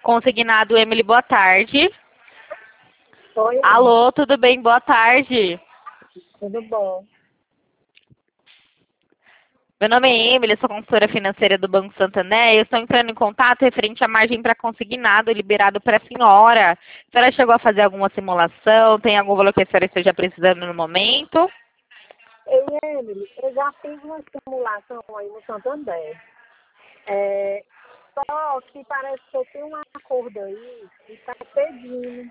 Consignado Emily, boa tarde. Oi, Alô, tudo bem? Boa tarde. tudo bom? Meu nome é Emily, sou consultora financeira do Banco Santander. Eu estou entrando em contato referente à margem para consignado liberado para a senhora. A senhora chegou a fazer alguma simulação? Tem algum valor que a senhora esteja precisando no momento? Ei, Emily, eu já fiz uma simulação aí no Santander. Só que parece que eu tenho um acordo aí e está pedindo.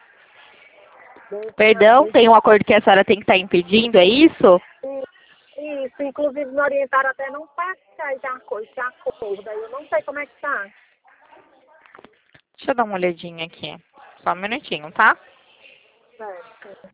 Perdão, tem um acordo que a senhora tem que estar impedindo, é isso? Isso, inclusive me orientaram até não passar esse acordo aí. Eu não sei como é que tá. Deixa eu dar uma olhadinha aqui. Só um minutinho, tá? Certo.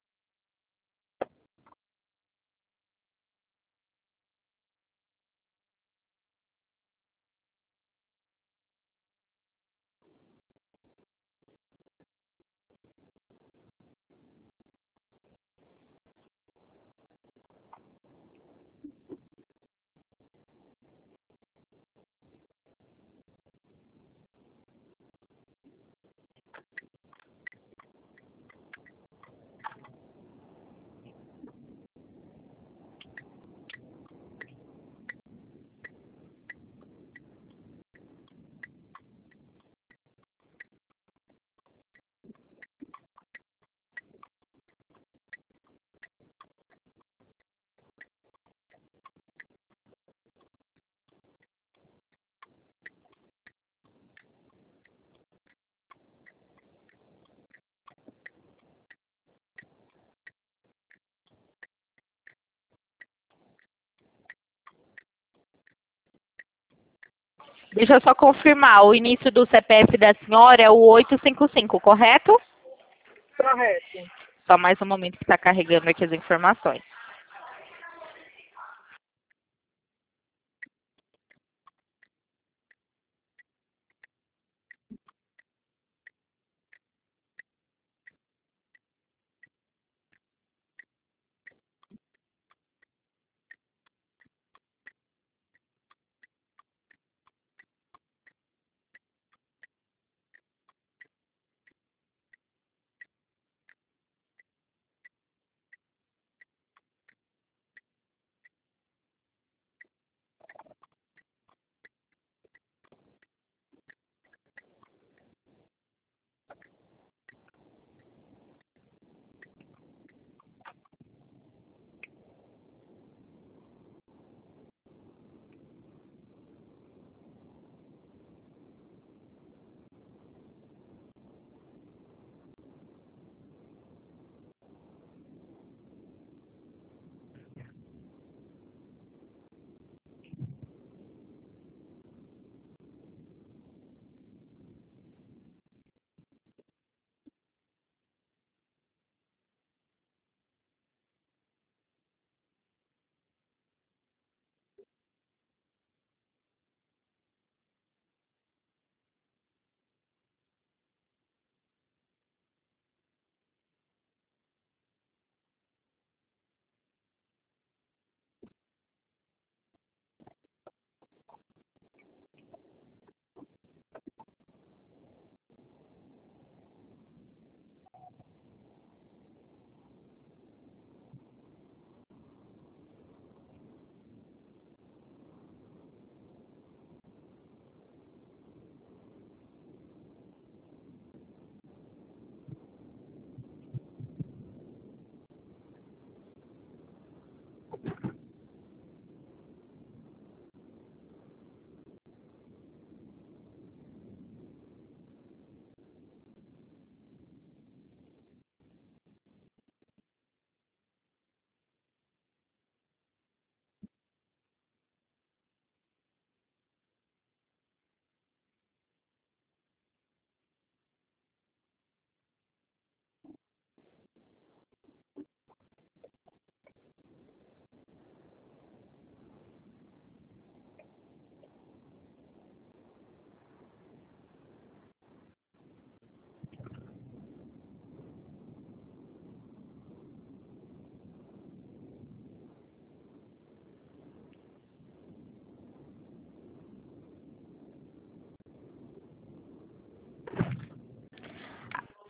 Deixa eu só confirmar. O início do CPF da senhora é o 855, correto? Correto. Só mais um momento que está carregando aqui as informações.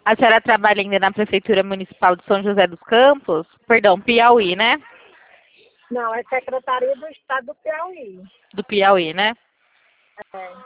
A senhora trabalha ainda na Prefeitura Municipal de São José dos Campos? Perdão, Piauí, né? Não, é Secretaria do Estado do Piauí. Do Piauí, né? É.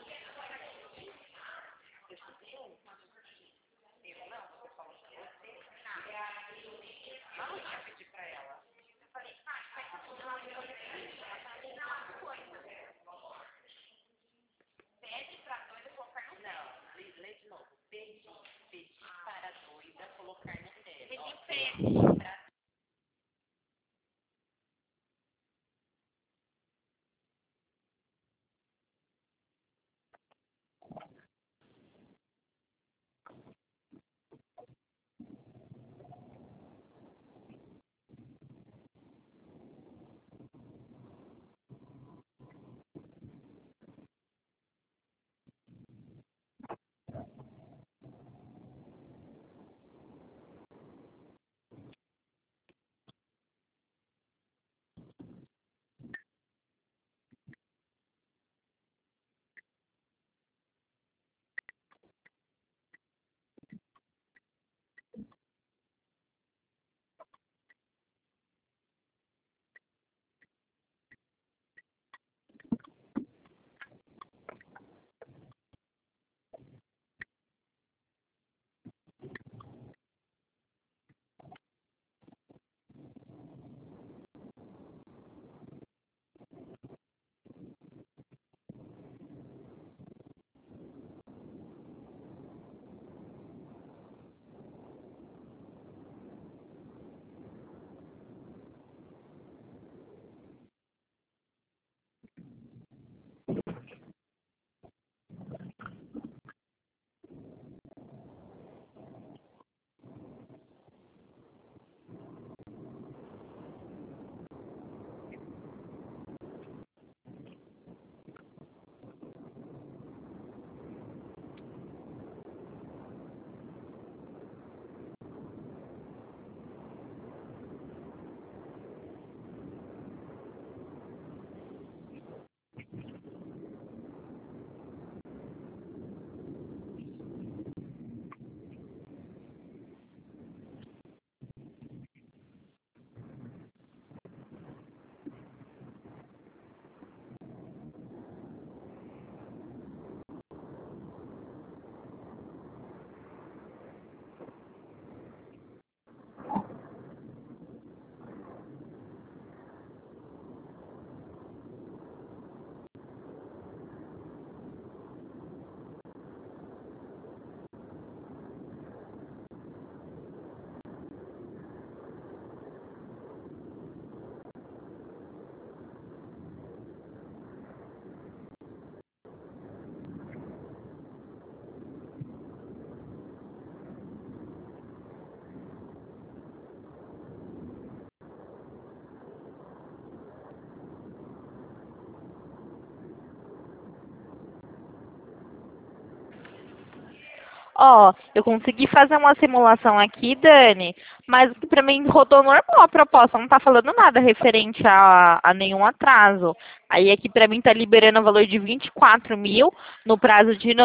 Ó, eu consegui fazer uma simulação aqui, Dani, mas para mim rodou normal a proposta, não tá falando nada referente a nenhum atraso. Aí aqui para mim tá liberando o valor de 24 mil no prazo de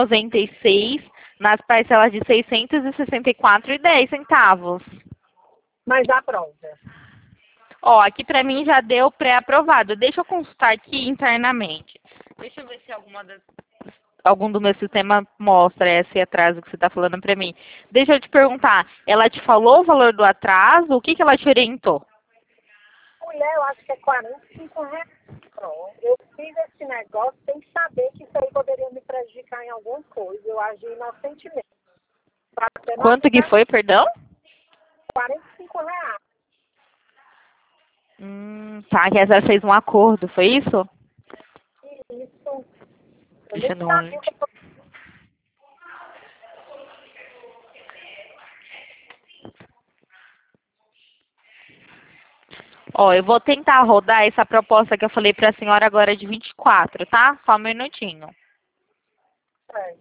96, nas parcelas de 664,10 centavos. Mas aprova. Ó, aqui para mim já deu pré-aprovado. Deixa eu consultar aqui internamente. Deixa eu ver se algum do meu sistema mostra esse atraso que você está falando para mim. Deixa eu te perguntar, ela te falou o valor do atraso? O que que ela te orientou? Mulher, eu acho que é R$ 45. Pronto. Eu fiz esse negócio sem saber que isso aí poderia me prejudicar em alguma coisa. Eu agi inocentemente. Quanto que foi, perdão? R$ 45. Tá, que a senhora fez um acordo, foi isso? Isso. Eu Deixa nem eu dar uma sabia olhada. o que eu... Ó, eu vou tentar rodar essa proposta que eu falei para a senhora agora de 24, tá? Só um minutinho. É.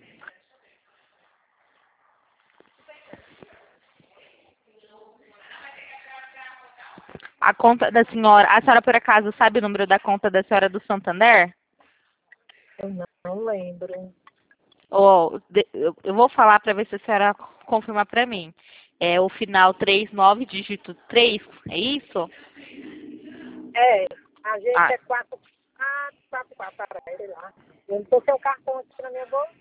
A conta da senhora, a senhora por acaso sabe o número da conta da senhora do Santander? Eu não lembro. Eu vou falar para ver se a senhora confirma para mim. É o final 39, dígito 3, é isso? É, a gente Ah, é 4, sei lá. Eu não tô sem o cartão aqui na minha bolsa.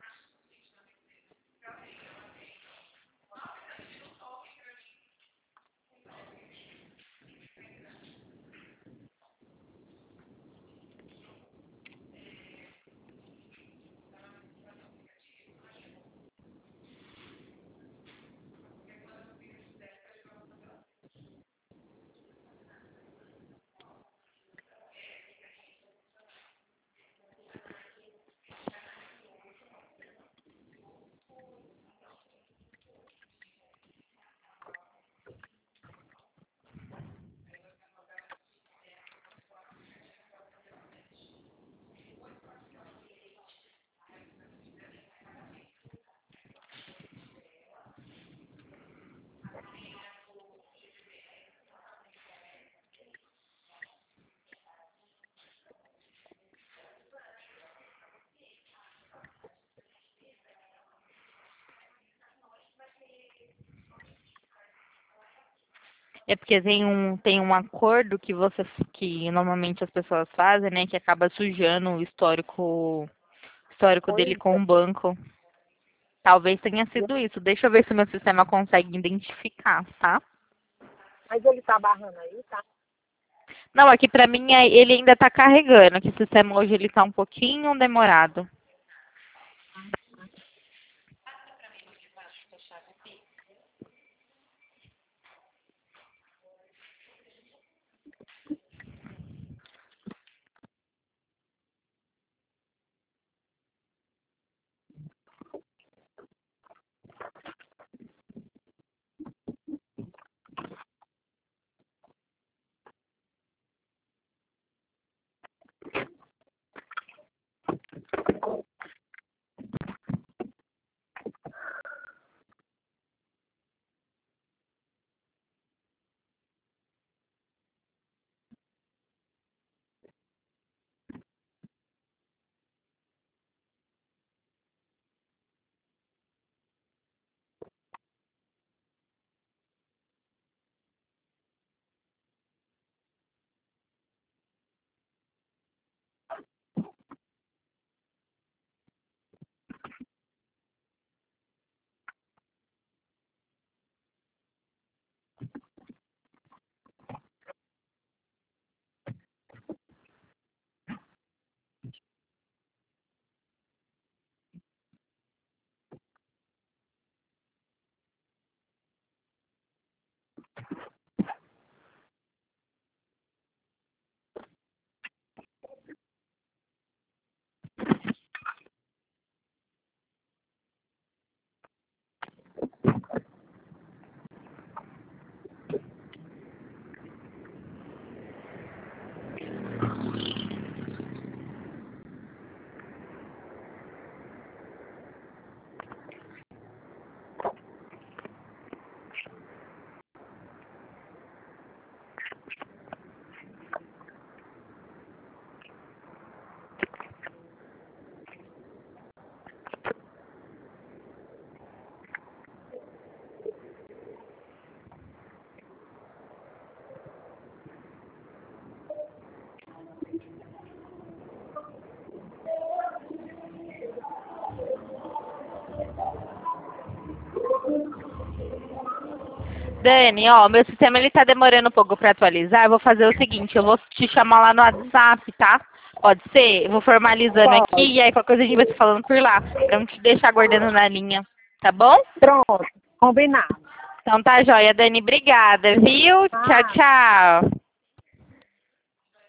é porque tem um acordo que normalmente as pessoas fazem, né, que acaba sujando o histórico dele Pois com é. o banco. Talvez tenha sido isso. Deixa eu ver se o meu sistema consegue identificar, tá? Mas ele tá barrando aí, tá? Não, aqui pra mim ele ainda tá carregando, que o sistema hoje ele tá um pouquinho demorado. Dani, ó, meu sistema ele tá demorando um pouco para atualizar. Eu vou fazer o seguinte, eu vou te chamar lá no WhatsApp, tá? Pode ser? Eu vou formalizando aqui Pode. e aí qualquer coisa a gente vai se falando por lá, pra não te deixar aguardando na linha, tá bom? Pronto. Combinado. Então tá joia, Dani, obrigada, viu? Tchau, Ah. tchau.